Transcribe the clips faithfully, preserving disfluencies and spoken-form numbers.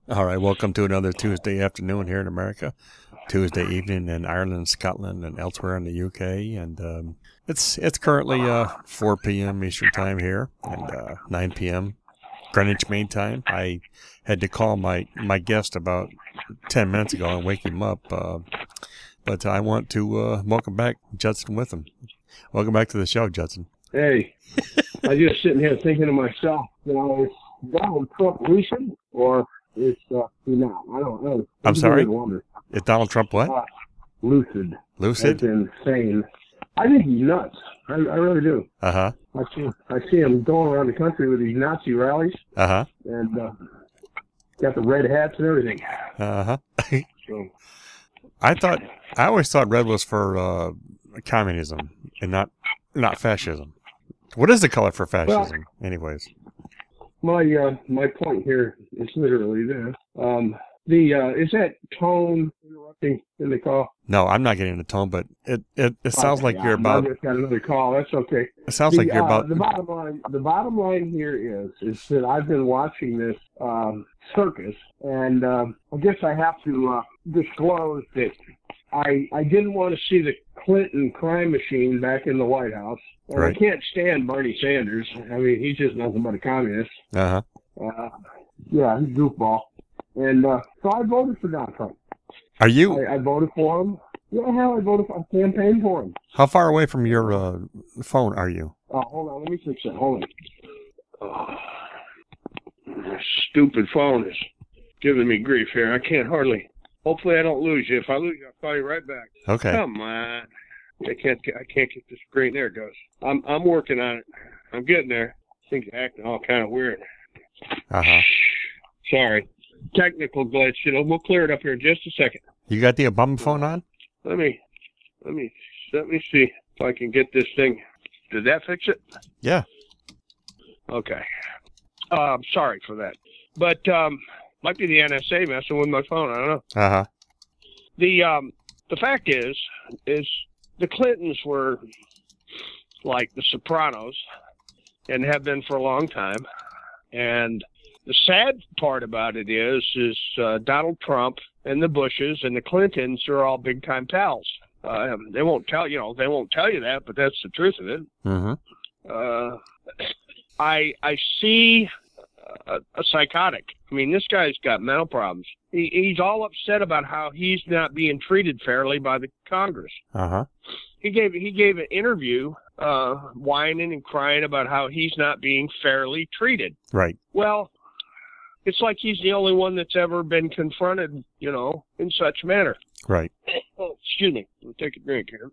All right, welcome to another Tuesday afternoon here in America, Tuesday evening in Ireland, Scotland, and elsewhere in the U K. And um, it's it's currently uh, four p.m. Eastern Time here and uh, nine p.m. Greenwich Mean Time. I had to call my, my guest about ten minutes ago and wake him up, uh, but I want to uh, welcome back Judson Witham. Welcome back to the show, Judson. Hey, I was just sitting here thinking to myself, you know, is Donald Trump lucid or is uh, he not? I don't know. I'm It's a sorry? weird wonder. Is Donald Trump what? Uh, lucid. Lucid? That's insane. I think he's nuts. I, I really do. Uh-huh. I see, I see him going around the country with these Nazi rallies Uh-huh. and uh, got the red hats and everything. Uh-huh. So, I thought I always thought red was for uh, communism and not not fascism. What is the color for fascism, anyways? my uh, my point here is literally this. Um, the uh, is that tone interrupting in the call? No, I'm not getting the tone, but it it, it sounds like you're I about. just got another call. That's okay. It sounds The, like you're uh, about. the bottom line. The bottom line here is is that I've been watching this um, circus, and um, I guess I have to uh, disclose that I I didn't want to see the Clinton crime machine back in the White House. And Right. I can't stand Bernie Sanders. I mean, he's just nothing but a communist. Uh huh. Uh, yeah, he's a goofball. And uh, so I voted for Donald Trump. Are you? I, I voted for him. Yeah, hell, I voted for I campaigned for him. How far away from your uh, phone are you? Oh, hold on, let me fix that. Hold on. Oh, this stupid phone is giving me grief here. I can't hardly. Hopefully, I don't lose you. If I lose you, I'll call you right back. Okay. Come on. I can't. I can't get this screen. There it goes. I'm. I'm working on it. I'm getting there. Things are acting all kind of weird. Uh huh. Sorry. Technical glitch. You know, we'll clear it up here in just a second. You got the Obama phone on? Let me. Let me. Let me see if I can get this thing. Did that fix it? Yeah. Okay. Um, sorry for that. But um, might be the N S A messing with my phone. I don't know. Uh huh. The um, the fact is, is the Clintons were like the Sopranos, and have been for a long time. And the sad part about it is, is uh, Donald Trump and the Bushes and the Clintons are all big time pals. Uh, they won't tell you know they won't tell you that, but that's the truth of it. Mm-hmm. Uh, I I see a, a psychotic. I mean, this guy's got mental problems. He, he's all upset about how he's not being treated fairly by the Congress. Uh huh. He gave he gave an interview, uh, whining and crying about how he's not being fairly treated. Right. Well, it's like he's the only one that's ever been confronted, you know, in such manner. Right. Oh, excuse me. Let me take a drink here.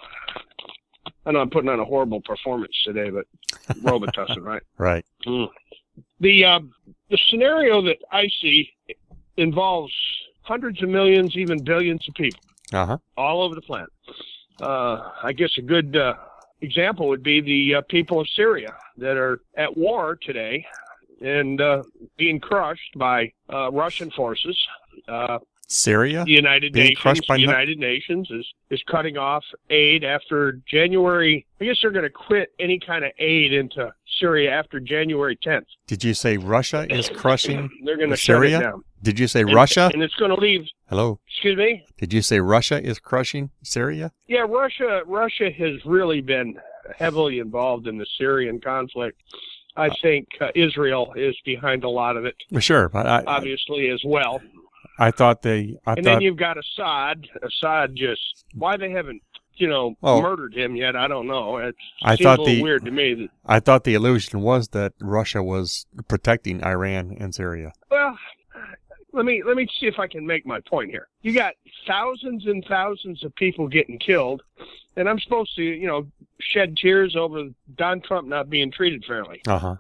I know I'm putting on a horrible performance today, but Robitussin, right? Right. Mm. The um, the scenario that I see involves hundreds of millions, even billions of people Uh huh. all over the planet. Uh, I guess a good uh, example would be the uh, people of Syria that are at war today and uh, being crushed by uh, Russian forces. Uh, Syria the United being Nations, crushed by the no- United Nations is, is cutting off aid after January. I guess they're going to quit any kind of aid into Syria after January tenth. Did you say Russia is crushing They're going to shut it Syria? down. Did you say And- Russia? And it's going to leave. Hello. Excuse me? Did you say Russia is crushing Syria? Yeah, Russia. Russia has really been heavily involved in the Syrian conflict. I think uh, Israel is behind a lot of it, Well, sure, but I, I, obviously, as well. I thought they. I And thought. then you've got Assad. Assad just, why they haven't, you know, Oh. murdered him yet, I don't know. It I seems thought a little the- weird to me. That, I thought the illusion was that Russia was protecting Iran and Syria. well, let me let me see if I can make my point here. You got thousands and thousands of people getting killed, and I'm supposed to, you know, shed tears over Don Trump not being treated fairly. Uh huh.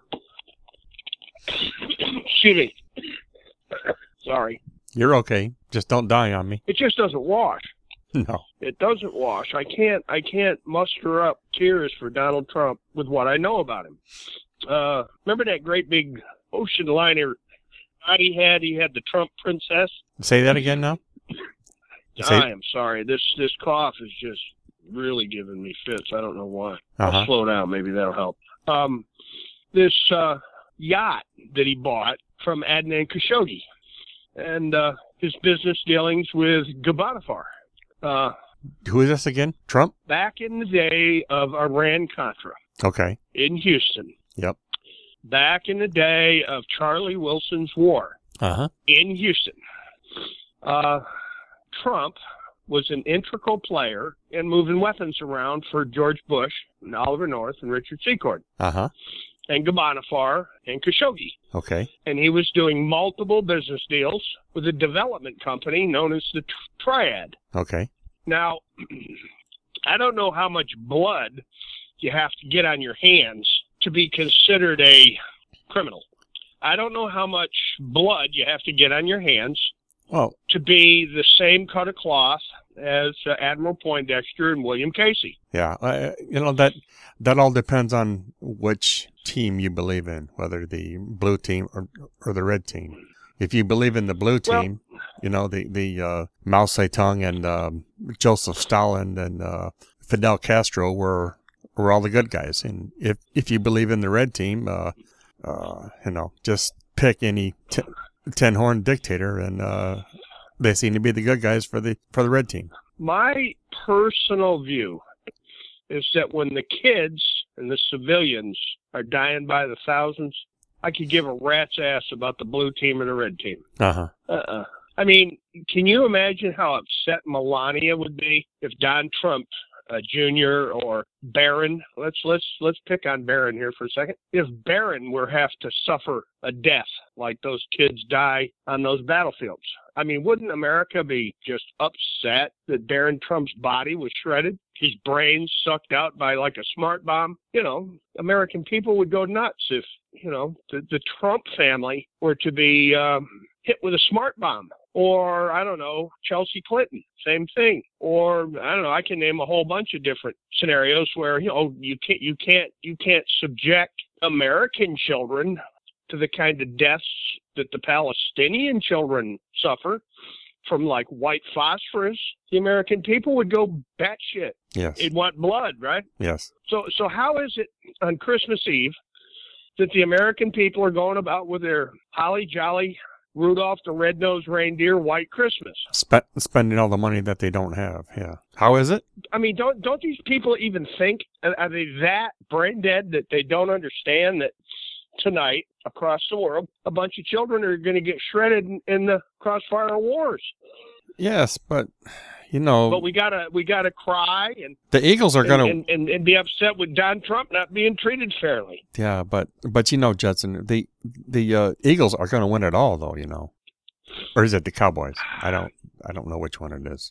Excuse me. Sorry. You're okay. Just don't die on me. It just doesn't wash. No. It doesn't wash. I can't I can't muster up tears for Donald Trump with what I know about him. Uh, remember that great big ocean liner yacht he had? He had the Trump Princess. Say that again now. Say- I am sorry. This this cough is just really giving me fits. I don't know why. Uh-huh. I'll slow down. Maybe that'll help. Um, this uh, yacht that he bought from Adnan Khashoggi. and uh, his business dealings with Gabanafar. Uh, Who is this again? Trump? back in the day of Iran-Contra Okay. in Houston. Yep. Back in the day of Charlie Wilson's war Uh-huh. in Houston. Uh, Trump was an integral player in moving weapons around for George Bush and Oliver North and Richard Secord Uh-huh. and Gabanafar and Khashoggi. Okay. And he was doing multiple business deals with a development company known as the Triad. Okay. Now, I don't know how much blood you have to get on your hands to be considered a criminal. I don't know how much blood you have to get on your hands Well, to be the same cut of cloth as uh, Admiral Poindexter and William Casey. yeah. Uh, you know, that that all depends on which team you believe in, whether the blue team or, or the red team. If you believe in the blue team, well, you know, the, the uh, Mao Zedong and um, Joseph Stalin and uh, Fidel Castro were were all the good guys. And if, if you believe in the red team, uh, uh, you know, just pick any t- ten-horn dictator, and uh, they seem to be the good guys for the for the red team. My personal view is that when the kids and the civilians are dying by the thousands, I could give a rat's ass about the blue team or the red team. Uh-huh. Uh-uh. I mean, can you imagine how upset Melania would be if Don Trump uh, Junior or Barron, let's let's let's pick on Barron here for a second. If Barron were have to suffer a death like those kids die on those battlefields, I mean, wouldn't America be just upset that Barron Trump's body was shredded, his brains sucked out by like a smart bomb? You know, American people would go nuts if, you know, the, the Trump family were to be um, hit with a smart bomb. Or, I don't know, Chelsea Clinton, same thing. Or, I don't know, I can name a whole bunch of different scenarios where, you know, you can't, you can't, you can't subject American children to the kind of deaths that the Palestinian children suffer from, like, white phosphorus. The American people would go batshit. Yes. They'd want blood, right? Yes. So, so how is it on Christmas Eve that the American people are going about with their holly jolly Rudolph the Red-Nosed Reindeer White Christmas? Spe- spending all the money that they don't have. Yeah. How is it? I mean, don't don't these people even think? Are they that brain dead that they don't understand that tonight across the world a bunch of children are going to get shredded in, in the crossfire wars? Yes, but you know, but we gotta we gotta cry and the Eagles are going to and, and, and be upset with Don Trump not being treated fairly. Yeah, but but you know, Judson, the the uh, Eagles are going to win it all, though. You know, or is it the Cowboys? I don't I don't know which one it is.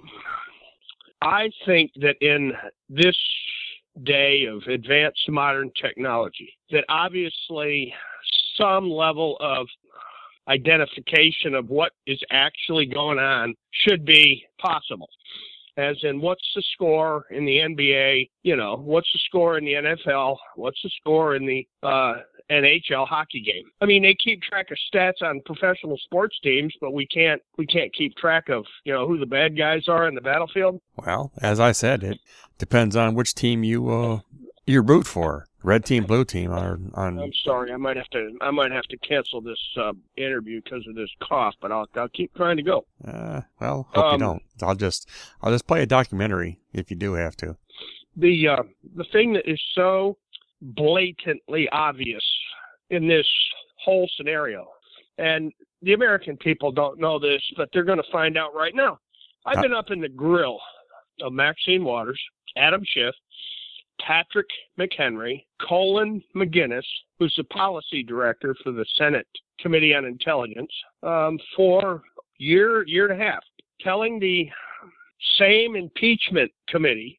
I think that in this day of advanced modern technology, that obviously some level of identification of what is actually going on should be possible. As in, what's the score in the N B A? You know, what's the score in the N F L? What's the score in the uh, N H L hockey game? I mean, they keep track of stats on professional sports teams, but we can't we can't keep track of, you know, who the bad guys are in the battlefield. Well, as I said, it depends on which team you uh, you root for. Red team, blue team are on. I'm sorry, I might have to I might have to cancel this uh, interview because of this cough, but I'll I'll keep trying to go. Uh, well, hope um, you don't. I'll just I'll just play a documentary if you do have to. The uh, the thing that is so blatantly obvious in this whole scenario, and the American people don't know this, but they're going to find out right now. I've uh, been up in the grill of Maxine Waters, Adam Schiff, Patrick McHenry, Colin McGinnis, who's the policy director for the Senate Committee on Intelligence, um, for year, year and a half, telling the same impeachment committee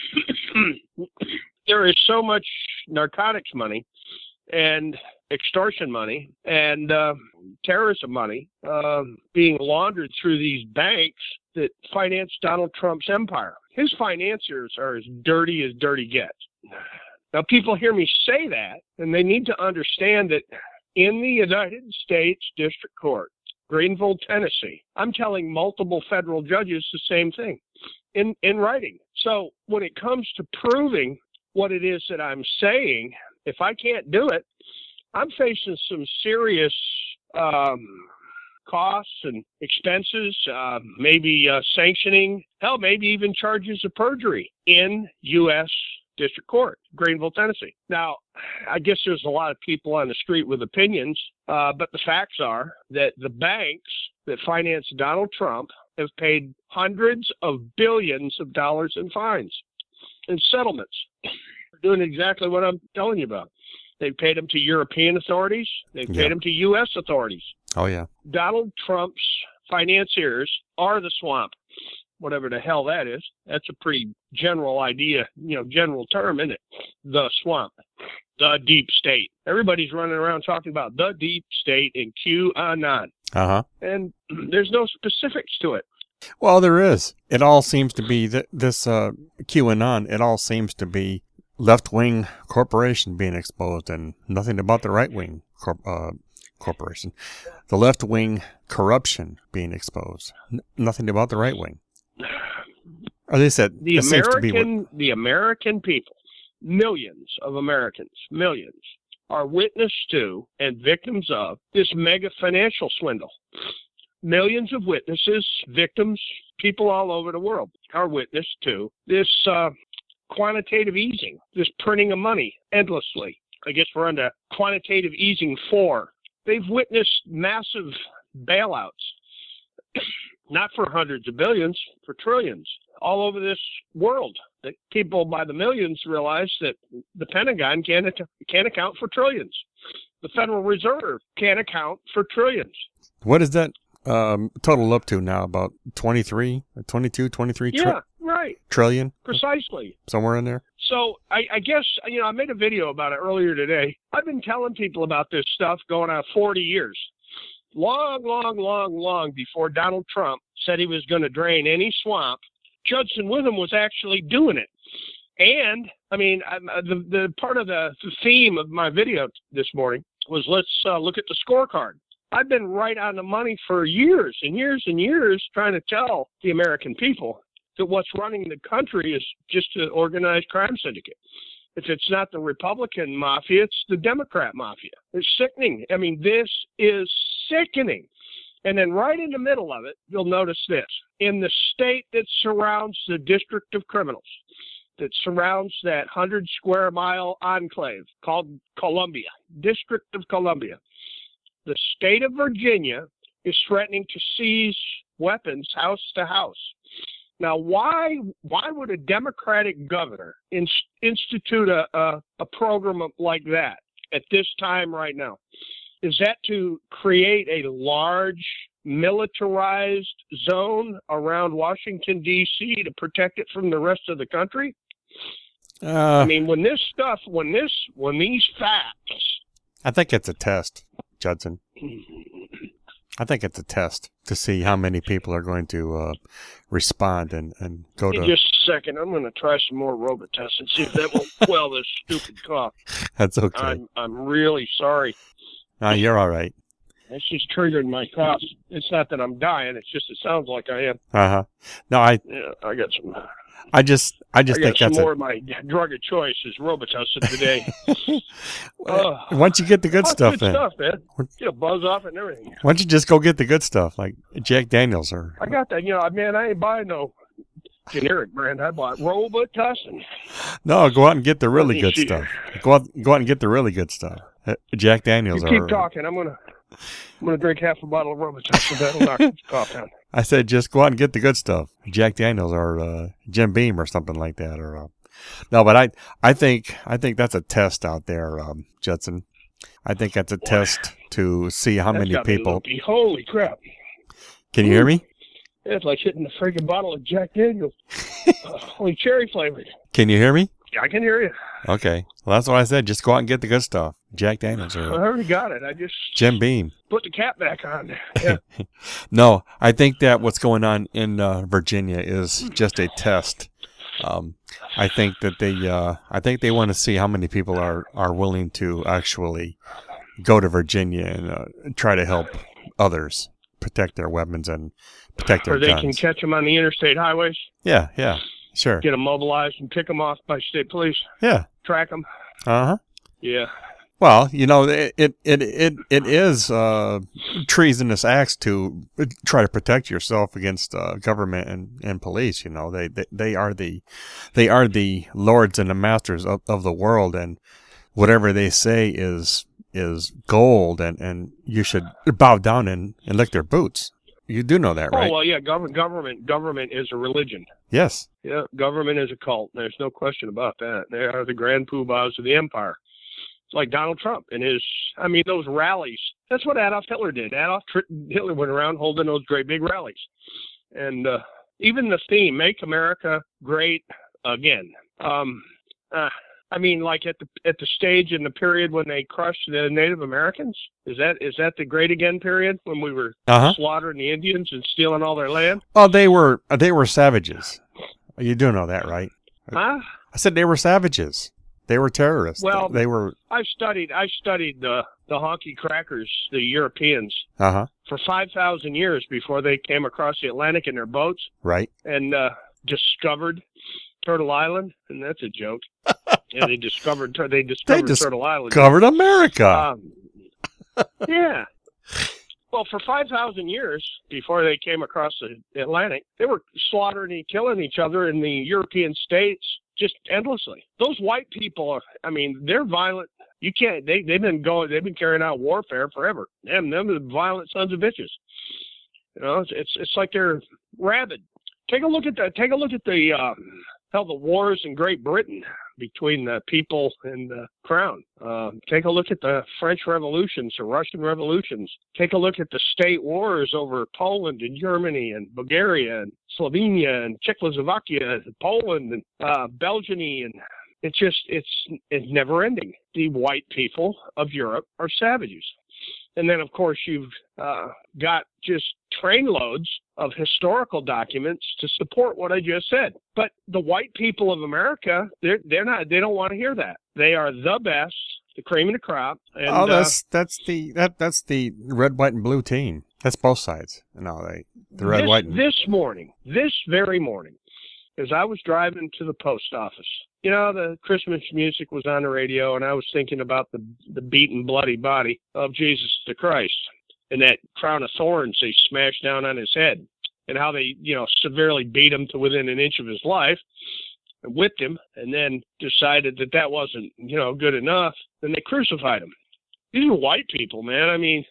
there is so much narcotics money and extortion money and uh, terrorism money uh, being laundered through these banks that finance Donald Trump's empire. His financiers are as dirty as dirty gets. Now, people hear me say that, and they need to understand that in the United States District Court, Greenville, Tennessee, I'm telling multiple federal judges the same thing in, in writing. So when it comes to proving what it is that I'm saying, if I can't do it, I'm facing some serious um, costs and expenses, uh, maybe uh, sanctioning, hell, maybe even charges of perjury in U S District Court, Greenville, Tennessee. Now, I guess there's a lot of people on the street with opinions, uh, but the facts are that the banks that finance Donald Trump have paid hundreds of billions of dollars in fines and settlements. They're doing exactly what I'm telling you about. They've paid them to European authorities. They've paid Yeah. them to U S authorities. Oh, yeah. Donald Trump's financiers are the swamp, whatever the hell that is. That's a pretty general idea, you know, general term, isn't it? The swamp, the deep state. Everybody's running around talking about the deep state and QAnon. Uh-huh. And there's no specifics to it. Well, there is. It all seems to be, th- this uh, QAnon, it all seems to be left-wing corporation being exposed and nothing about the right-wing corp- uh, corporation. The left-wing corruption being exposed. N- nothing about the right-wing. Or they said The it seems to be what, American, the American people, millions of Americans, millions, are witness to and victims of this mega financial swindle. Millions of witnesses, victims, people all over the world are witness to this uh, quantitative easing, this printing of money endlessly. I guess we're under quantitative easing four. They've witnessed massive bailouts, not for hundreds of billions, for trillions, all over this world. That people by the millions realize that the Pentagon can't, can't account for trillions. The Federal Reserve can't account for trillions. what is that um, total up to now? About twenty-three, twenty-two, twenty-three tri- Yeah, right, trillion? precisely. Somewhere in there? So I, I guess, you know, I made a video about it earlier today. I've been telling people about this stuff going on forty years. Long, long, long, long before Donald Trump said he was going to drain any swamp, Judson Witham was actually doing it. And, I mean, I, the, the part of the, the theme of my video this morning was let's uh, look at the scorecard. I've been right on the money for years and years and years trying to tell the American people that what's running the country is just an organized crime syndicate. If it's not the Republican mafia, it's the Democrat mafia. It's sickening. I mean, this is sickening. And then right in the middle of it, you'll notice this. In the state that surrounds the District of Criminals, that surrounds that one hundred square mile enclave called Columbia, District of Columbia, the state of Virginia is threatening to seize weapons house to house. Now, why why would a Democratic governor in, institute a, a, a program like that at this time right now? Is that to create a large militarized zone around Washington, D C to protect it from the rest of the country? Uh, I mean, when this stuff, when this, when these facts... I think it's a test, Judson. I think it's a test to see how many people are going to uh, respond and, and go In to... just a second, I'm going to try some more Robitussin and see if that will quell this stupid cough. That's okay. I'm, I'm really sorry. No, you're all right. It's just triggered my cough. It's not that I'm dying. It's just it sounds like I am. Uh-huh. No, I Yeah, I got some... I just I just I think got some that's more a... of my drug of choice is Robitussin today. Well, once you get the good Oh, stuff good in, stuff, man. Get a buzz off it and everything. why don't you just go get the good stuff, like Jack Daniels or... I got that. You know, man, I ain't buying no generic brand. I bought Robitussin. No, go out and get the really me good see. stuff. Go out, go out and get the really good stuff. Uh, Jack Daniels You keep or... talking. I'm gonna, I'm gonna drink half a bottle of Robitussin. That'll knock this cough down. I said just go out and get the good stuff. Jack Daniels or uh, Jim Beam or something like that. Or uh, no, but I I think I think that's a test out there, um, Judson. I think that's a Boy. test to see how That's many got me people. loopy. Holy crap! Can you hear me? It's like hitting a friggin' bottle of Jack Daniels. uh, only cherry flavored. Can you hear me? Yeah, I can hear you. Okay. Well, that's what I said. Just go out and get the good stuff. Jack Daniels I or already got it. I just Jim Beam. put the cap back on. Yeah. No, I think that what's going on in uh, Virginia is just a test. Um, I think that they, uh, I think they want to see how many people are, are willing to actually go to Virginia and uh, try to help others protect their weapons and protect their Or they guns. can catch them on the interstate highways, Yeah, yeah, sure. get them mobilized, and pick them off by state police. Yeah. Track them. Uh huh. Yeah. Well, you know, it it it it, it is uh, treasonous acts to try to protect yourself against uh, government and, and police. You know, they, they they are the they are the lords and the masters of, of the world, and whatever they say is is gold, and, and you should bow down and, and lick their boots. You do know that, right? Oh well, yeah. Government, government, government is a religion. Yes. Yeah, government is a cult. There's no question about that. They are the grand poobahs of the empire. It's like Donald Trump and his, I mean, those rallies. That's what Adolf Hitler did. Adolf Hitler went around holding those great big rallies. And uh, even the theme, Make America Great Again. Um, uh, I mean, like at the at the stage in the period when they crushed the Native Americans? Is that is that the Great Again period when we were uh-huh. slaughtering the Indians and stealing all their land? Oh, they were they were savages. You do know that, right? Huh? I said they were savages. They were terrorists. Well, they were. I studied. I studied the the honky crackers, the Europeans, uh-huh. for five thousand years before they came across the Atlantic in their boats, right? And uh, discovered Turtle Island, and that's a joke. Yeah, they discovered. They discovered they Turtle Island. Discovered America. Um, yeah. Well, for five thousand years before they came across the Atlantic, they were slaughtering and killing each other in the European states just endlessly. Those white people are, I mean, they're violent. You can't, they, they've been going, they've been carrying out warfare forever. Them, them are the violent sons of bitches. You know, it's, it's, it's like they're rabid. Take a look at the, take a look at the, uh, how the wars in Great Britain between the people and the crown. Uh, take a look at the French revolutions, the Russian revolutions. Take a look at the state wars over Poland and Germany and Bulgaria and Slovenia and Czechoslovakia and Poland and uh, Belgium, and it's just it's it's never ending. The white people of Europe are savages. And then, of course, you've uh, got just trainloads of historical documents to support what I just said. But the white people of America, they're they're not. They don't want to hear that. They are the best, the cream of the crop. And, oh, that's uh, that's the that that's the red, white, and blue team. That's both sides. No, they the red, this, white. And... This morning, this very morning, as I was driving to the post office, you know, the Christmas music was on the radio, and I was thinking about the the beaten, bloody body of Jesus the Christ and that crown of thorns they smashed down on his head, and how they, you know, severely beat him to within an inch of his life and whipped him, and then decided that that wasn't, you know, good enough. Then they crucified him. These are white people, man. I mean,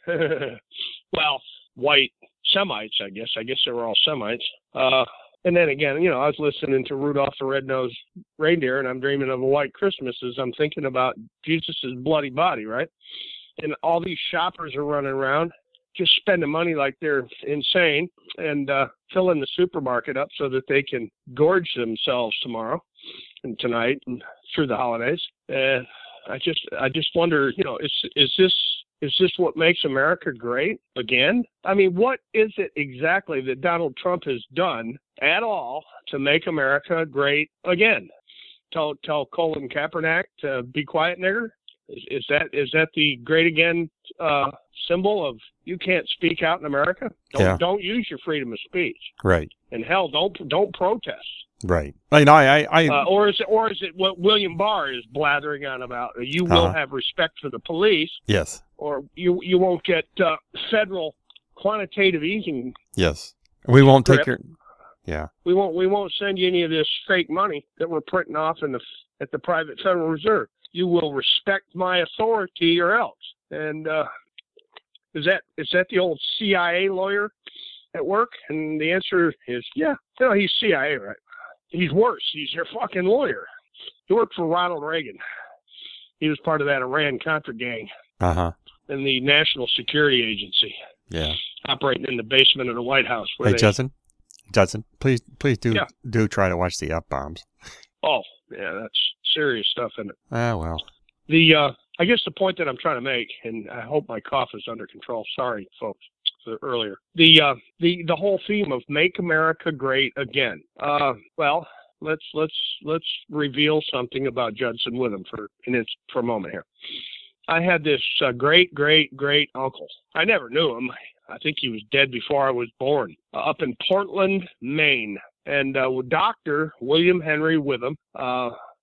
well, white Semites, I guess. I guess they were all Semites. Uh, And then again, you know, I was listening to Rudolph the Red-Nosed Reindeer, and I'm dreaming of a white Christmas as I'm thinking about Jesus' bloody body, right? And all these shoppers are running around just spending money like they're insane and uh, filling the supermarket up so that they can gorge themselves tomorrow and tonight and through the holidays. And I just, I just wonder, you know, is is this Is this what makes America great again? I mean, what is it exactly that Donald Trump has done at all to make America great again? Tell tell Colin Kaepernick to be quiet, nigger? Is, is that is that the great again uh, symbol of you can't speak out in America? Don't Yeah. don't use your freedom of speech. Right. And hell, don't don't protest. Right. I know. I. I, I Uh, or is it or is it what William Barr is blathering on about? You will Uh-huh. have respect for the police, yes. or you you won't get uh, federal quantitative easing. Yes. We won't take Grip. your. Yeah. We won't we won't send you any of this fake money that we're printing off in the at the private Federal Reserve. You will respect my authority or else. And uh, is that is that the old C I A lawyer at work? And the answer is yeah. No, he's C I A, right? He's worse. He's your fucking lawyer. He worked for Ronald Reagan. He was part of that Iran-Contra gang Uh huh. and the National Security Agency, Yeah. operating in the basement of the White House. Where Hey, they, Judson. Judson, please, please do Yeah. do try to watch the F bombs. Oh, yeah, that's serious stuff, isn't it? Ah, well. The uh, I guess the point that I'm trying to make, and I hope my cough is under control. Sorry, folks, for earlier. The uh, the the whole theme of "Make America Great Again." Uh, well, let's let's let's reveal something about Judson Witham for and it's for a moment here. I had this uh, great great great uncle. I never knew him. I think he was dead before I was born. Uh, up in Portland, Maine, and uh, Doctor William Henry Witham. Uh,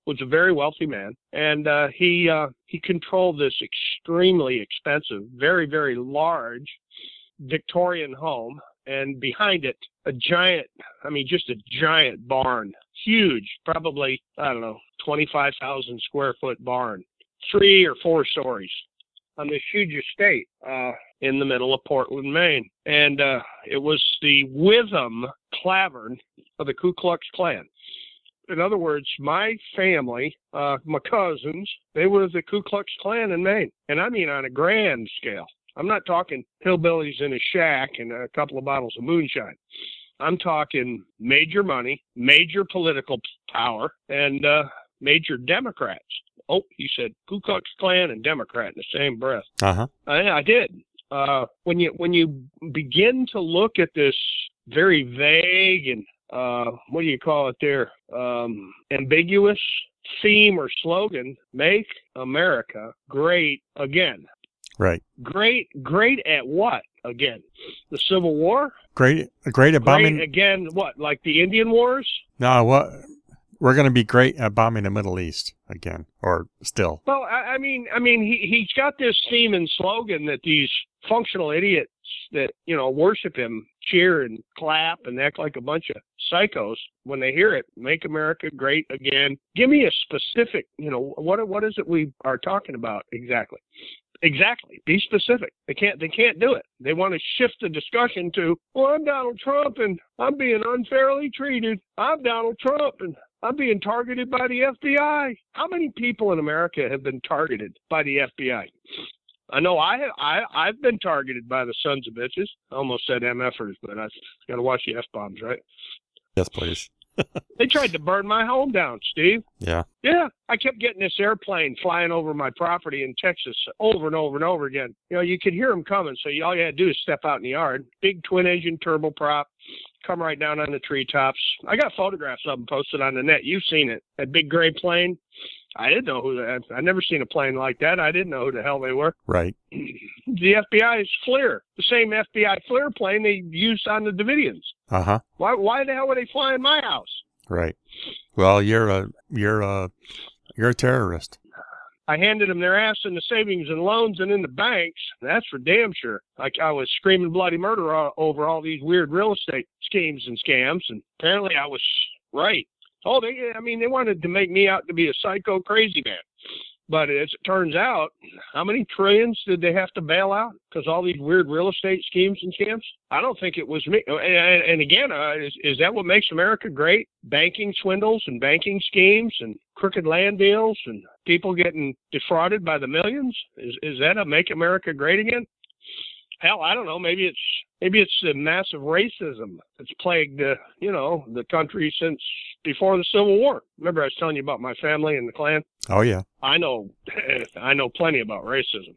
was a very wealthy man, and uh, he uh, he controlled this extremely expensive, very, very large Victorian home, and behind it, a giant, I mean, just a giant barn, huge, probably, I don't know, twenty-five thousand square foot barn, three or four stories on this huge estate uh, in the middle of Portland, Maine. And uh, it was the Witham Clavern of the Ku Klux Klan. In other words, my family, uh, my cousins, they were the Ku Klux Klan in Maine. And I mean on a grand scale. I'm not talking hillbillies in a shack and a couple of bottles of moonshine. I'm talking major money, major political power, and uh, major Democrats. Oh, he said Ku Klux Klan and Democrat in the same breath. Uh-huh. I, I did. Uh, when you when you begin to look at this very vague and uh, what do you call it there, um, ambiguous theme or slogan, "Make America Great Again." Right. Great, great at what again? The Civil War? Great, great at bombing. Great again, what? Like the Indian Wars? No, what? We're going to be great at bombing the Middle East again, or still. Well, I, I mean, I mean, he he's got this theme and slogan that these functional idiots that you know worship him cheer and clap and act like a bunch of psychos when they hear it. Make America Great Again. Give me a specific. You know, what what is it we are talking about exactly? Exactly. Be specific. They can't. They can't do it. They want to shift the discussion to, "Well, I'm Donald Trump and I'm being unfairly treated. I'm Donald Trump and I'm being targeted by the F B I." How many people in America have been targeted by the F B I? I know I have. I I've been targeted by the sons of bitches. I almost said M Fers, but I got to watch the F bombs, right? Yes, please. They tried to burn my home down, Steve. Yeah. Yeah. I kept getting this airplane flying over my property in Texas over and over and over again. You know, you could hear them coming, so you, all you had to do is step out in the yard. Big twin-engine turboprop, come right down on the treetops. I got photographs of them posted on the net. You've seen it. That big gray plane. I didn't know who that. I'd never seen a plane like that. I didn't know who the hell they were. Right. The F B I's FLIR, the same F B I FLIR plane they used on the Davidians. Uh huh. Why? Why the hell were they flying my house? Right. Well, you're a you're a you're a terrorist. I handed them their ass in the savings and loans and in the banks. That's for damn sure. Like I was screaming bloody murder all, over all these weird real estate schemes and scams, and apparently I was right. Oh, they, I mean, they wanted to make me out to be a psycho crazy man. But as it turns out, how many trillions did they have to bail out? Because all these weird real estate schemes and scams? I don't think it was me. And, and again, uh, is, is that what makes America great? Banking swindles and banking schemes and crooked land deals and people getting defrauded by the millions? Is, is that a make America great again? Hell, I don't know. Maybe it's maybe it's the massive racism that's plagued, uh, you know, the country since before the Civil War. Remember, I was telling you about my family and the Klan. Oh yeah, I know, I know plenty about racism.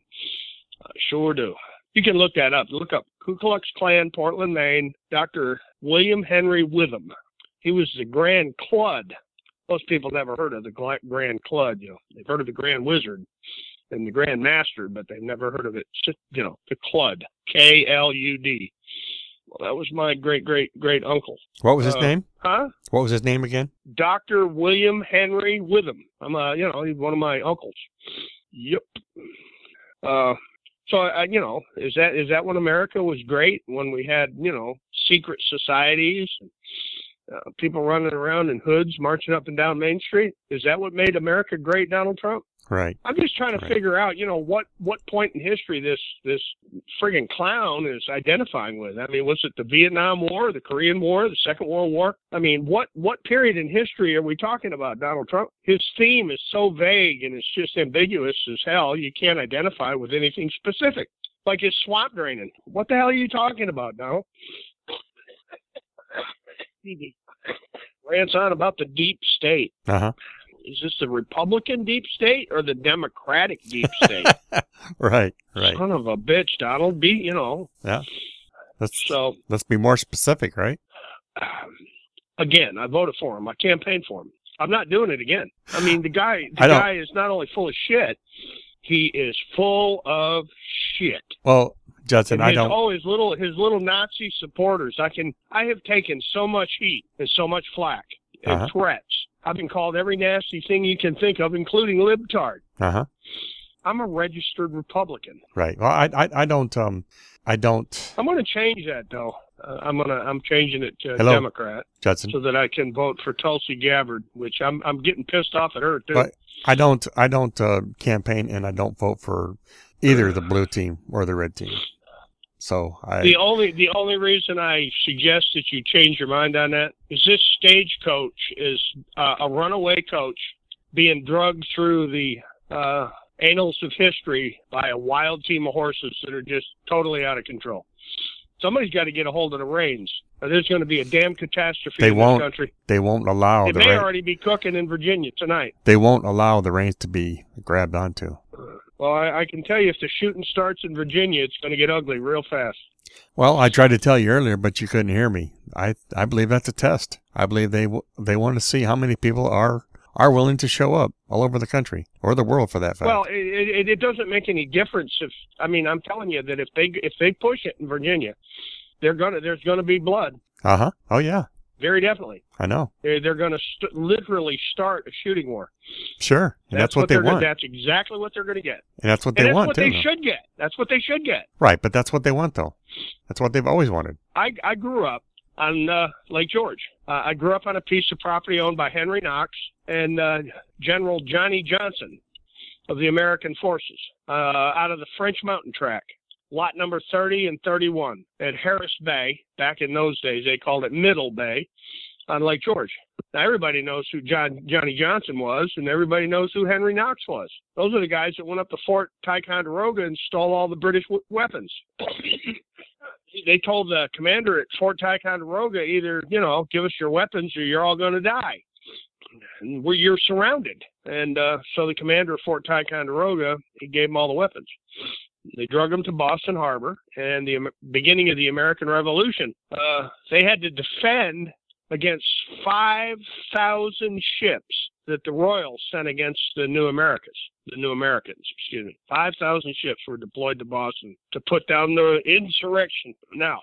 I sure do. You can look that up. Look up Ku Klux Klan, Portland, Maine. Doctor William Henry Witham. He was the Grand Clud. Most people never heard of the Grand Clud. You know, they've heard of the Grand Wizard and the Grand Master, but they've never heard of it. You know, the Clud, K L U D. Well, that was my great, great, great uncle. What was his uh, name? Huh? What was his name again? Doctor William Henry Witham. I'm, uh, you know, he's one of my uncles. Yep. Uh, so, uh, you know, is that is that when America was great? When we had, you know, secret societies, and, uh, people running around in hoods, marching up and down Main Street? Is that what made America great, Donald Trump? Right. I'm just trying to right. figure out, you know, what, what point in history this this friggin' clown is identifying with. I mean, was it the Vietnam War, the Korean War, the Second World War? I mean, what, what period in history are we talking about, Donald Trump? His theme is so vague and it's just ambiguous as hell. You can't identify with anything specific. Like his swamp draining. What the hell are you talking about, Donald? Rants on about the deep state. Uh-huh. Is this the Republican deep state or the Democratic deep state? Right, right. Son of a bitch, Donald. Be, you know. Yeah. Let's, so, let's be more specific, right? Um, again, I voted for him. I campaigned for him. I'm not doing it again. I mean, the guy, the guy is not only full of shit, he is full of shit. Well, Judson, his, I don't. Oh, his little, his little Nazi supporters. I can, I have taken so much heat and so much flack and uh-huh. threats. I've been called every nasty thing you can think of, including libtard. Uh huh. I'm a registered Republican. Right. Well, I, I, I don't, um, I don't. I'm going to change that though. Uh, I'm gonna, I'm changing it to Hello, Democrat, Judson. so that I can vote for Tulsi Gabbard, which I'm, I'm getting pissed off at her too. But I don't, I don't uh, campaign, and I don't vote for either the blue team or the red team. So I. The only, the only reason I suggest that you change your mind on that is this stagecoach is uh, a runaway coach being drugged through the uh, annals of history by a wild team of horses that are just totally out of control. Somebody's got to get a hold of the reins, or there's going to be a damn catastrophe They in won't. this country. They won't allow It the. may Rein, already be cooking in Virginia tonight. they won't allow the reins to be grabbed onto. Well, I, I can tell you, if the shooting starts in Virginia, it's going to get ugly real fast. Well, I tried to tell you earlier, but you couldn't hear me. I, I believe that's a test. I believe they w- they want to see how many people are are willing to show up all over the country or the world for that fact. Well, it, it, it doesn't make any difference if I mean I'm telling you that if they if they push it in Virginia, they're gonna there's gonna be blood. Uh huh. Oh yeah. Very definitely. I know. They're, they're going to st- literally start a shooting war. Sure. And that's, that's what, what they want. That's exactly what they're going to get. And that's what they and that's want, what too. they though. should get. That's what they should get. Right, but that's what they want, though. That's what they've always wanted. I, I grew up on uh, Lake George. Uh, I grew up on a piece of property owned by Henry Knox and uh, General Johnny Johnson of the American Forces uh, out of the French Mountain Track. Lot number thirty and thirty-one at Harris Bay. Back in those days, they called it Middle Bay on Lake George. Now, everybody knows who John, Johnny Johnson was, and everybody knows who Henry Knox was. Those are the guys that went up to Fort Ticonderoga and stole all the British w- weapons. They told the commander at Fort Ticonderoga, either, you know, give us your weapons or you're all going to die. And we're, you're surrounded. And uh, so the commander of Fort Ticonderoga, he gave them all the weapons. They drug them to Boston Harbor, and the beginning of the American Revolution, uh, they had to defend against five thousand ships that the Royals sent against the New Americans, the New Americans, excuse me. five thousand ships were deployed to Boston to put down the insurrection. Now,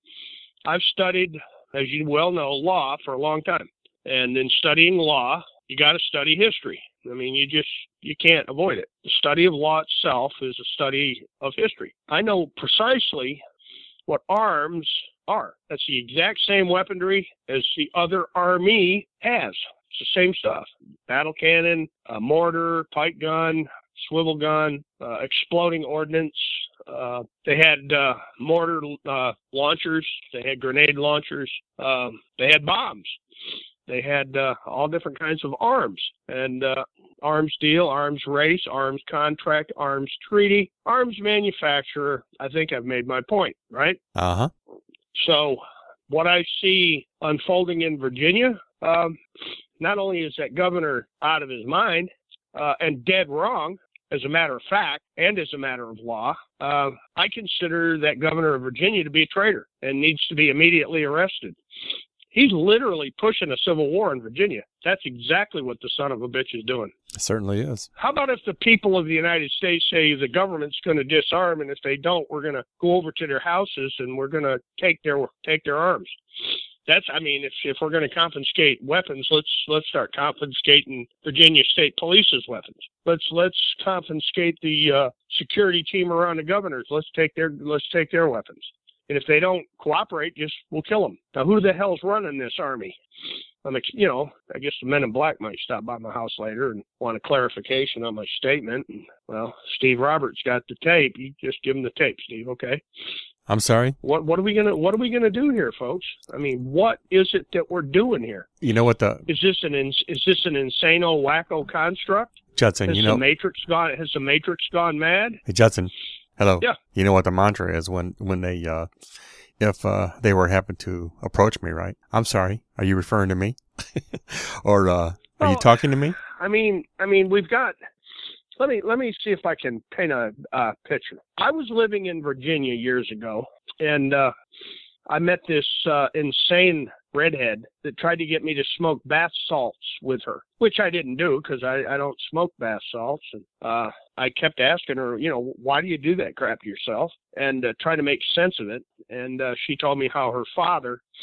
I've studied, as you well know, law for a long time. And in studying law, you got to study history. I mean, you just, you can't avoid it. The study of law itself is a study of history. I know precisely what arms are. That's the exact same weaponry as the other army has. It's the same stuff. Battle cannon, a mortar, pipe gun, swivel gun, uh, exploding ordnance. Uh, they had uh, mortar uh, launchers. They had grenade launchers. Um, they had bombs. They had uh, all different kinds of arms, and uh, arms deal, arms race, arms contract, arms treaty, arms manufacturer. I think I've made my point, right? Uh-huh. So what I see unfolding in Virginia, um, not only is that governor out of his mind uh, and dead wrong, as a matter of fact, and as a matter of law, uh, I consider that governor of Virginia to be a traitor and needs to be immediately arrested. He's literally pushing a civil war in Virginia. That's exactly what the son of a bitch is doing. It certainly is. How about if the people of the United States say the government's going to disarm, and if they don't, we're going to go over to their houses and we're going to take their take their arms? That's, I mean, if if we're going to confiscate weapons, let's let's start confiscating Virginia State Police's weapons. Let's let's confiscate the uh, security team around the governors. Let's take their let's take their weapons. And if they don't cooperate, just we'll kill them. Now, who the hell's running this army? I'm, you know, I guess the men in black might stop by my house later and want a clarification on my statement. And, well, Steve Roberts got the tape. You just give him the tape, Steve. Okay. I'm sorry. What what are we gonna what are we gonna do here, folks? I mean, what is it that we're doing here? You know what the is this an is this an insano wacko construct? Judson, has you know, the Matrix gone has the Matrix gone mad? Hey, Judson. Hello. Yeah. You know what the mantra is when, when they, uh, if, uh, they were happen to approach me, right? I'm sorry. Are you referring to me? or, uh, are well, you talking to me? I mean, I mean, we've got, let me, let me see if I can paint a uh, picture. I was living in Virginia years ago, and, uh, I met this, uh, insane redhead that tried to get me to smoke bath salts with her, which I didn't do because I, I don't smoke bath salts. And uh, I kept asking her, you know, why do you do that crap to yourself? And uh, try to make sense of it. And uh, she told me how her father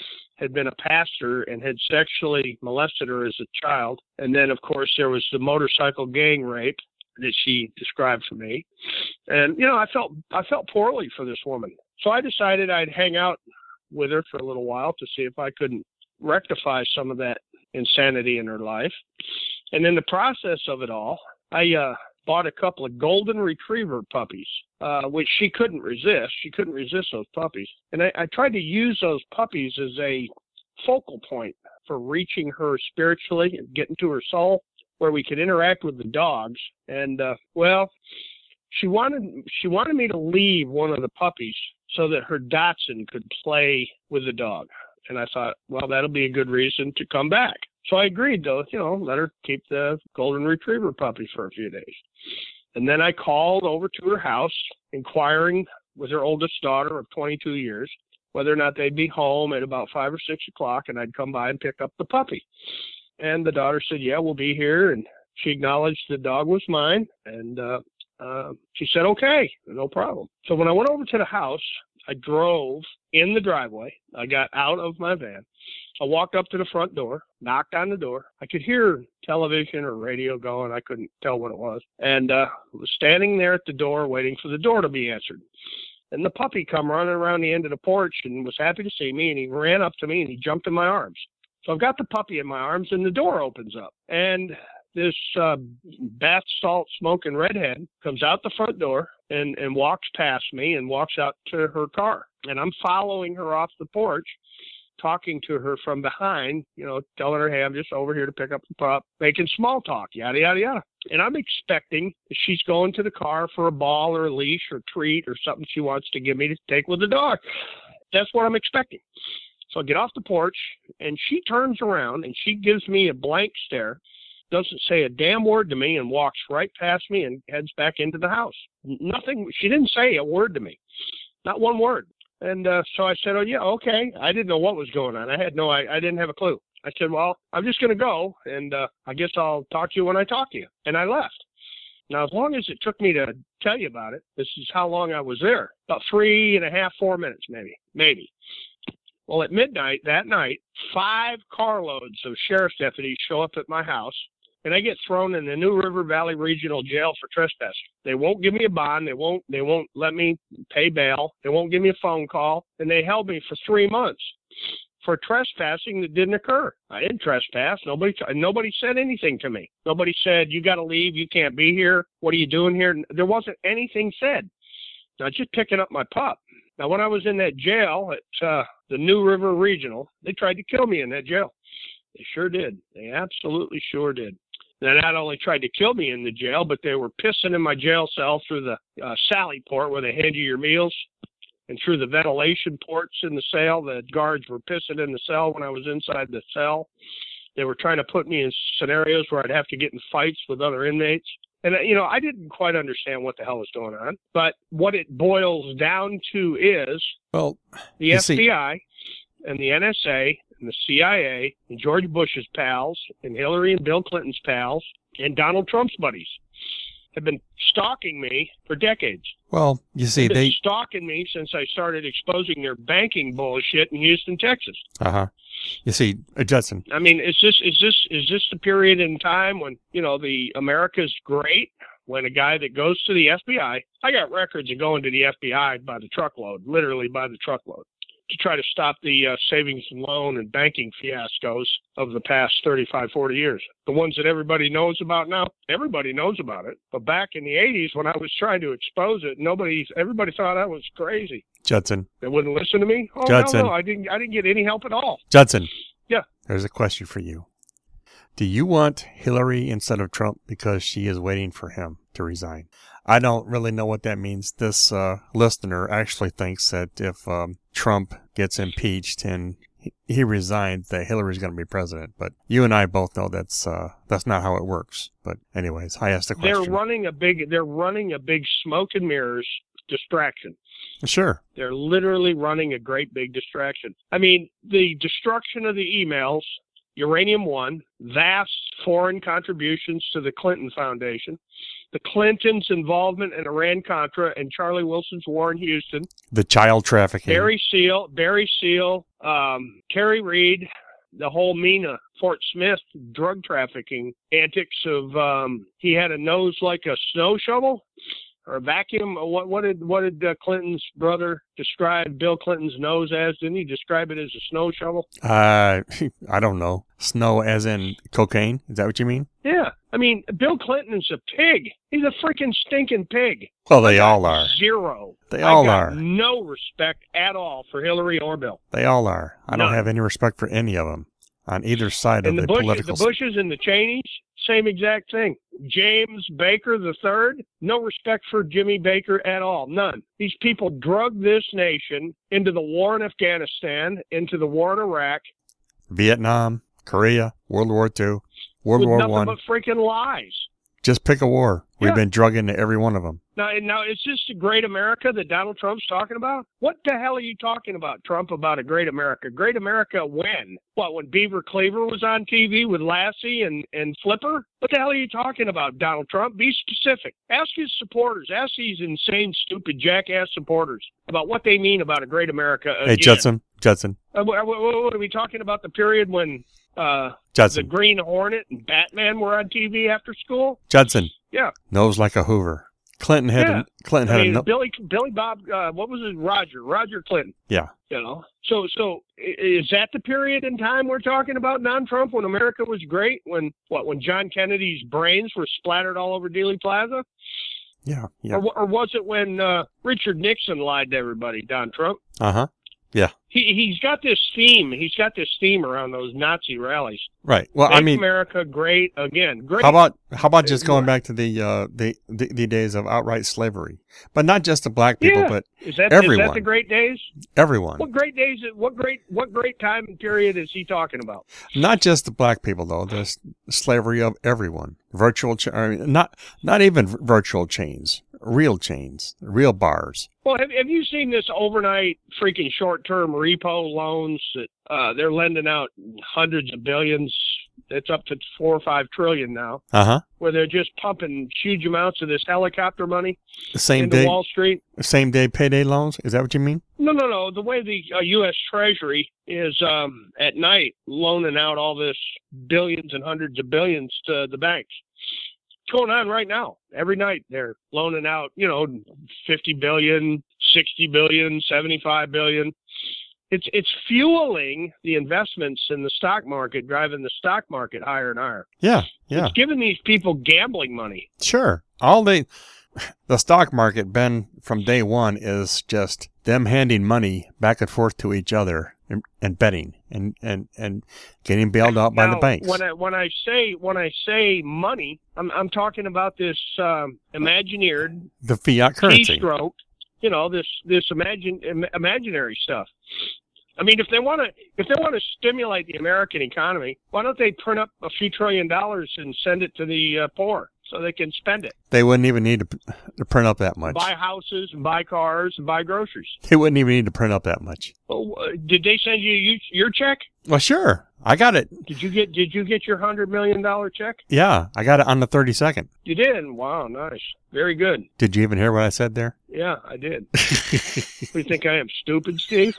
had been a pastor and had sexually molested her as a child. And then, of course, there was the motorcycle gang rape that she described to me. And, you know, I felt I felt poorly for this woman. So I decided I'd hang out with her for a little while to see if I couldn't rectify some of that insanity in her life. And in the process of it all, I uh, bought a couple of golden retriever puppies, uh, which she couldn't resist. She couldn't resist those puppies. And I, I tried to use those puppies as a focal point for reaching her spiritually and getting to her soul, where we could interact with the dogs. And, uh, well, she wanted she wanted me to leave one of the puppies so that her Dachshund could play with the dog. And I thought, well, that'll be a good reason to come back. So I agreed to, you know, let her keep the golden retriever puppy for a few days. And then I called over to her house, inquiring with her oldest daughter of twenty-two years, whether or not they'd be home at about five or six o'clock, and I'd come by and pick up the puppy. And the daughter said, yeah, we'll be here. And she acknowledged the dog was mine. And uh, uh, she said, okay, no problem. So when I went over to the house, I drove in the driveway. I got out of my van. I walked up to the front door, knocked on the door. I could hear television or radio going. I couldn't tell what it was. And uh, was standing there at the door waiting for the door to be answered. And the puppy come running around the end of the porch and was happy to see me. And he ran up to me and he jumped in my arms. So I've got the puppy in my arms and the door opens up. And this uh, bath salt smoking redhead comes out the front door and, and walks past me and walks out to her car. And I'm following her off the porch, talking to her from behind, you know, telling her, hey, I'm just over here to pick up the pup, making small talk, yada, yada, yada. And I'm expecting that she's going to the car for a ball or a leash or treat or something she wants to give me to take with the dog. That's what I'm expecting. So I get off the porch, and she turns around, and she gives me a blank stare, doesn't say a damn word to me, and walks right past me and heads back into the house. Nothing. She didn't say a word to me, not one word. And uh, so I said, oh, yeah, okay. I didn't know what was going on. I had no, I, I didn't have a clue. I said, well, I'm just going to go, and uh, I guess I'll talk to you when I talk to you. And I left. Now, as long as it took me to tell you about it, this is how long I was there. About three and a half, four minutes, maybe, maybe. Well, at midnight that night, five carloads of sheriff's deputies show up at my house, and I get thrown in the New River Valley Regional Jail for trespassing. They won't give me a bond. They won't. They won't let me pay bail. They won't give me a phone call, and they held me for three months for trespassing that didn't occur. I didn't trespass. Nobody. Nobody said anything to me. Nobody said you got to leave. You can't be here. What are you doing here? There wasn't anything said. I was just picking up my pup. Now, when I was in that jail at uh, the New River Regional, they tried to kill me in that jail. They sure did. They absolutely sure did. They not only tried to kill me in the jail, but they were pissing in my jail cell through the uh, Sally port where they hand you your meals, and through the ventilation ports in the cell. The guards were pissing in the cell when I was inside the cell. They were trying to put me in scenarios where I'd have to get in fights with other inmates. And, you know, I didn't quite understand what the hell was going on. But what it boils down to is well, the F B I see. and the N S A and the C I A and George Bush's pals and Hillary and Bill Clinton's pals and Donald Trump's buddies have been stalking me for decades. Well, you see, They've been they stalking me since I started exposing their banking bullshit in Houston, Texas. Uh-huh. You see, uh, Judson. I mean, is this is this is this the period in time when, you know, the America's great, when a guy that goes to the F B I, I got records of going to the F B I by the truckload, literally by the truckload, to try to stop the uh, savings and loan and banking fiascos of the past thirty-five, forty years. The ones that everybody knows about now, everybody knows about it. But back in the eighties, when I was trying to expose it, nobody, everybody thought I was crazy. Judson. They wouldn't listen to me? Oh, Judson. no, no, I didn't, I didn't get any help at all. Judson. Yeah. There's a question for you. Do you want Hillary instead of Trump because she is waiting for him to resign? I don't really know what that means. This uh, listener actually thinks that if um, Trump gets impeached and he, he resigns, that Hillary's going to be president. But you and I both know that's uh, that's not how it works. But anyways, I asked the question. They're running a big. They're running a big smoke and mirrors distraction. Sure. They're literally running a great big distraction. I mean, the destruction of the emails, Uranium One, vast foreign contributions to the Clinton Foundation, the Clintons' involvement in Iran-Contra and Charlie Wilson's war in Houston, The child trafficking. Barry Seal, Barry Seal, um, Kerry Reed, the whole Mina Fort Smith drug trafficking antics of um, he had a nose like a snow shovel or a vacuum. What, what did what did uh, Clinton's brother describe Bill Clinton's nose as? Didn't he describe it as a snow shovel? Uh, I don't know. Snow as in cocaine? Is that what you mean? Yeah. I mean, Bill Clinton is a pig. He's a freaking stinking pig. Well, they all are. Zero. They all I got are. no respect at all for Hillary or Bill. They all are. I don't None. have any respect for any of them on either side And of the, the Bush, political. the Bushes and the Cheneys, same exact thing. James Baker the third, no respect for Jimmy Baker at all. None. These people drug this nation into the war in Afghanistan, into the war in Iraq. Vietnam, Korea, World War Two, World with War nothing One. but freaking lies. Just pick a war. We've Yeah. been drug into every one of them. Now, now, is this the great America that Donald Trump's talking about? What the hell are you talking about, Trump, about a great America? Great America when? What, when Beaver Cleaver was on T V with Lassie and, and Flipper? What the hell are you talking about, Donald Trump? Be specific. Ask his supporters. Ask these insane, stupid, jackass supporters about what they mean about a great America again. Hey, Judson, Judson, Uh, what, what, what are we talking about, the period when uh, the Judson, Green Hornet and Batman were on T V after school? Judson. Yeah. Nose like a Hoover. Clinton had Yeah. a, Clinton I had mean, a no- Billy, Billy Bob, uh, what was it? Roger, Roger Clinton. Yeah. You know, so so i- is that the period in time we're talking about, non-Trump, when America was great? When what? When John Kennedy's brains were splattered all over Dealey Plaza, Yeah, yeah. or, or was it when uh, Richard Nixon lied to everybody? Don Trump. Uh huh. Yeah. He he's got this theme. He's got this theme around those Nazi rallies. Right. Well, Make I mean, America great again. Great. how about how about just going back to the uh the, the the days of outright slavery, but not just the black people, Yeah. but is that everyone. is that the great days? everyone. What great days? What great what great time and period is he talking about? Not just the black people, though. The s- slavery of everyone. Virtual, cha- I mean, not not even v- virtual chains, real chains, real bars. Well, have, have you seen this overnight freaking short-term repo loans that uh, they're lending out hundreds of billions? It's up to four or five trillion now, Uh huh. where they're just pumping huge amounts of this helicopter money Same into day, Wall Street. same day payday loans. Is that what you mean? No, no, no. The way the uh, U S Treasury is um, at night loaning out all this billions and hundreds of billions to the banks. It's going on right now. Every night they're loaning out, you know, fifty billion, sixty billion, seventy-five billion. It's it's fueling the investments in the stock market, driving the stock market higher and higher. Yeah, yeah, It's giving these people gambling money. sure. All they, the stock market, Ben, from day one is just them handing money back and forth to each other and, and betting and, and, and getting bailed out by Now, the banks. When I when I say when I say money, I'm I'm talking about this um, imagineered The fiat currency. keystroke, you know, this this imagine im- imaginary stuff. I mean, if they want to if they want to stimulate the American economy, why don't they print up a few trillion dollars and send it to the uh, poor so they can spend it, They wouldn't even need to, p- to print up that much. buy houses, and buy cars, and buy groceries? They wouldn't even need to print up that much. Oh, uh, did they send you you- your check? Well, sure. I got it. Did you get Did you get your hundred million dollar check? Yeah, I got it on the thirty-second. You did. Wow, nice, very good. Did you even hear what I said there? Yeah, I did. What do you think I am, stupid, Steve?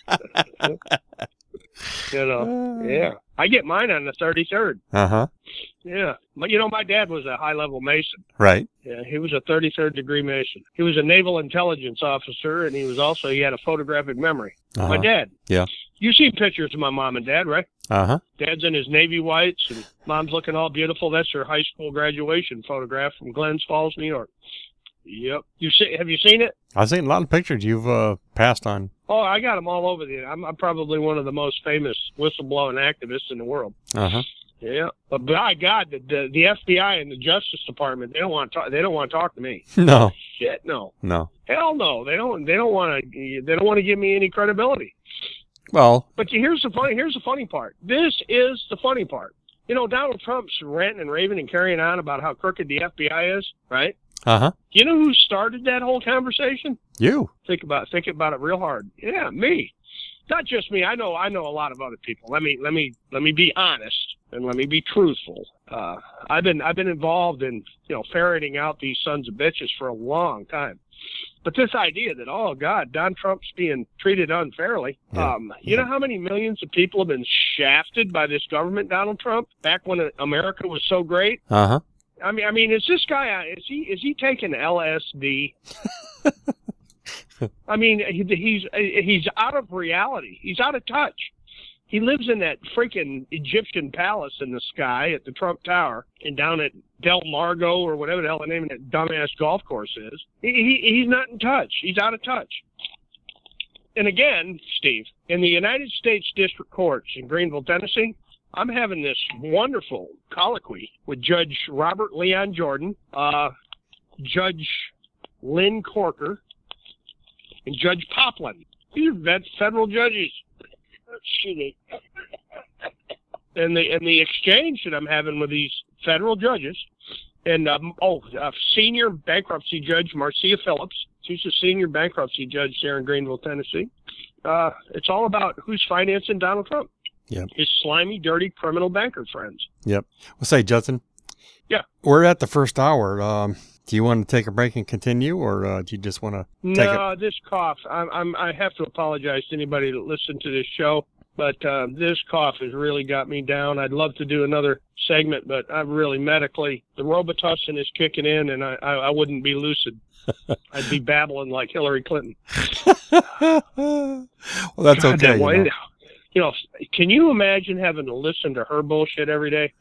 You know, yeah. I get mine on the thirty-third. Uh-huh. Yeah. But, you know, my dad was a high-level Mason. Right. Yeah, he was a thirty-third degree Mason. He was a naval intelligence officer, and he was also, he had a photographic memory. Uh-huh. My dad. Yeah. You've seen pictures of my mom and dad, right? Uh-huh. Dad's in his Navy whites, and mom's looking all beautiful. That's her high school graduation photograph from Glens Falls, New York. Yep. You see? Have you seen it? I've seen a lot of pictures you've uh, passed on. Oh, I got them all over the. I'm, I'm probably one of the most famous whistleblowing activists in the world. Uh-huh. Yeah, but by God, the, the the F B I and the Justice Department, they don't want to talk. They don't want to talk to me. No. Shit, no. No. Hell no. They don't. They don't want to. They don't want to give me any credibility. Well, But here's the funny. Here's the funny part. This is the funny part. You know, Donald Trump's ranting and raving and carrying on about how crooked the F B I is, right? uh-huh. You know who started that whole conversation? You. Think about think about it real hard. Yeah, me. Not just me. I know I know a lot of other people. Let me let me let me be honest. and let me be truthful. Uh, I've been I've been involved in you know ferreting out these sons of bitches for a long time. But this idea that, oh, God, Don Trump's being treated unfairly. Yeah. Um, you Yeah. know how many millions of people have been shafted by this government, Donald Trump, back when America was so great? Uh-huh. I mean, I mean, is this guy, is he is he taking L S D? I mean, he, he's he's out of reality. He's out of touch. He lives in that freaking Egyptian palace in the sky at the Trump Tower and down at Del Margo or whatever the hell the name of that dumbass golf course is. He, he He's not in touch. He's out of touch. And again, Steve, in the United States District Courts in Greenville, Tennessee, I'm having this wonderful colloquy with Judge Robert Leon Jordan, uh, Judge Lynn Corker, and Judge Poplin. These are vet- federal judges. Excuse me. And the and the exchange that I'm having with these federal judges, and um, oh, uh, senior bankruptcy judge Marcia Phillips. She's a senior bankruptcy judge there in Greenville, Tennessee. Uh, it's all about who's financing Donald Trump. Yep. His slimy, dirty, criminal banker friends. Yep. Well, say, Justin. Yeah. We're at the first hour. Um, do you want to take a break and continue, or uh, do you just want to take it? No, this cough. I'm, I'm. I have to apologize to anybody that listened to this show, but uh, this cough has really got me down. I'd love to do another segment, but I'm really medically. The Robitussin is kicking in, and I, I, I wouldn't be lucid. I'd be babbling like Hillary Clinton. Well, that's God, okay. that You way- know. You know, can you imagine having to listen to her bullshit every day?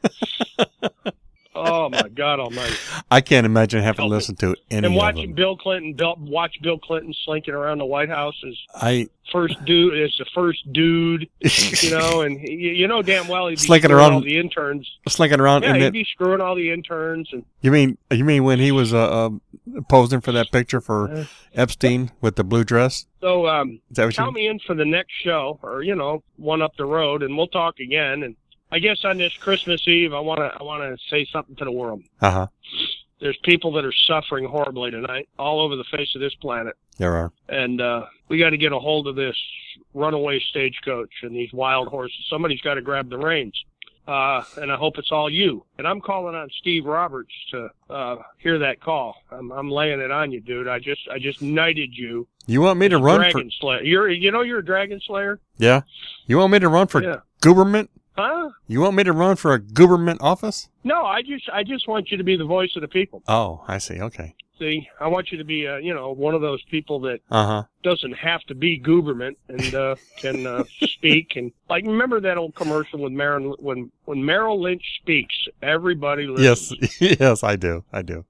Oh my God Almighty! I can't imagine having to Help me. listen to any And of watching them. Bill Clinton, Bill, watch Bill Clinton slinking around the White House as I first dude, as the first dude, you know, and you, you know damn well he'd be Slinking screwing around all the interns. slinking around Yeah, in he'd it. be screwing all the interns, and You mean you mean when he was uh, uh posing for that picture for Uh. Epstein with the blue dress? so um, Is that what you? count me in for the next show, or you know, one up the road, and we'll talk again. And I guess on this Christmas Eve, I want to I want to say something to the world. Uh huh. There's people that are suffering horribly tonight, all over the face of this planet. There are. And uh, we got to get a hold of this runaway stagecoach and these wild horses. Somebody's got to grab the reins. Uh, and I hope it's all you. And I'm calling on Steve Roberts to uh, hear that call. I'm, I'm laying it on you, dude. I just I just knighted you. You want me to run for? Dragon Slayer. You're you know you're a Dragon Slayer. Yeah. You want me to run for Yeah. government? Huh? You want me to run for a government office? No, I just I just want you to be the voice of the people. Oh, I see. Okay. See, I want you to be uh, you know one of those people that Uh huh. doesn't have to be government and uh, can uh, speak. And like, remember that old commercial with Marilyn, when when Merrill Lynch speaks, everybody listens. Yes. Yes, I do. I do.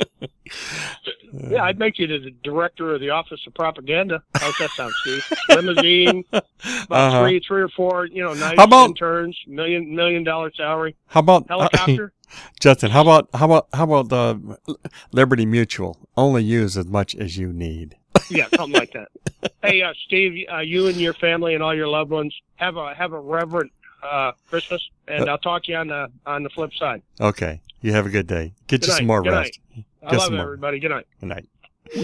Yeah, I'd make you the director of the Office of Propaganda. How's that sound, Steve? Limousine, about Uh-huh. three, three or four, you know, nice How about- interns, million million dollar salary, How about helicopter. Justin? How about how about how about the Liberty Mutual? Only use as much as you need. Yeah, something like that. Hey, uh, Steve, uh, you and your family and all your loved ones have a have a reverent uh, Christmas, and I'll talk to you on the on the flip side. Okay. You have a good day. Get Good you night. some more Good rest. I Get love some it, more. everybody. Good night. Good night.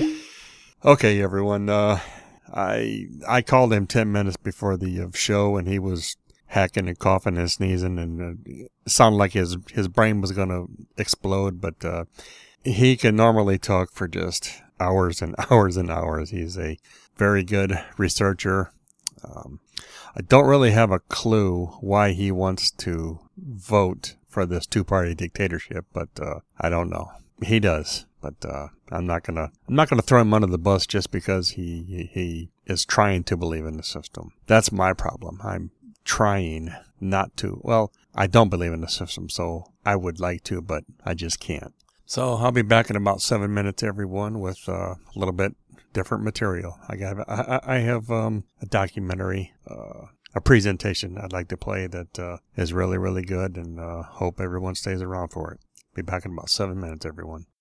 Okay, everyone. Uh, I I called him ten minutes before the uh, show, and he was hacking and coughing and sneezing, and uh, it sounded like his his brain was going to explode. But uh, he can normally talk for just hours and hours and hours. He's a very good researcher. Um, I don't really have a clue why he wants to vote for this two-party dictatorship, but uh, I don't know. He does, but uh, I'm not gonna. I'm not gonna throw him under the bus just because he, he he is trying to believe in the system. That's my problem. I'm trying not to. Well, I don't believe in the system, so I would like to, but I just can't. So I'll be back in about seven minutes, everyone, with uh, a little bit different material. I got. I, I have um, a documentary. Uh, a presentation I'd like to play that uh, is really, really good, and uh, hope everyone stays around for it. Be back in about seven minutes, everyone.